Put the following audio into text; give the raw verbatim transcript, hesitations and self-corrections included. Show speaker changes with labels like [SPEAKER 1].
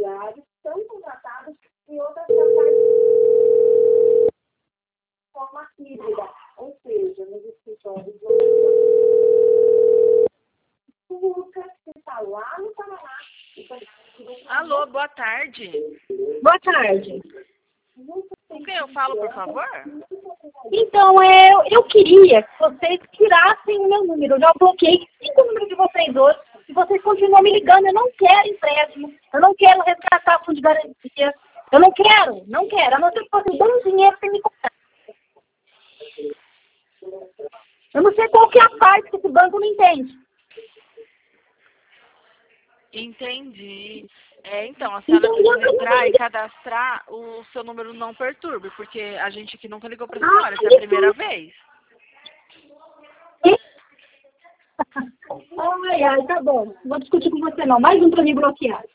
[SPEAKER 1] estagiários são contratados em outras campanhas de forma híbrida, ou seja, nos escritórios públicas que está lá no Paraná.
[SPEAKER 2] Alô, boa tarde.
[SPEAKER 3] Boa tarde.
[SPEAKER 2] Com quem eu falo, por favor?
[SPEAKER 3] Então, é, eu, eu queria que vocês tirassem o meu número. Eu já bloqueei cinco números de vocês hoje. Se vocês continuam me ligando, eu não quero empréstimo. Eu não quero resgatar fundo de garantia. Eu não quero, não quero. A não ser que vocês dão dinheiro sem me comprar. Eu não sei qual que é a parte que esse banco não entende.
[SPEAKER 2] Entendi. É, então, a senhora precisa entrar e cadastrar o seu número não perturbe, porque a gente aqui nunca ligou para a senhora, essa é a primeira vez.
[SPEAKER 3] Ai, ai, tá bom. Não vou discutir com você não. Mais um para me bloquear.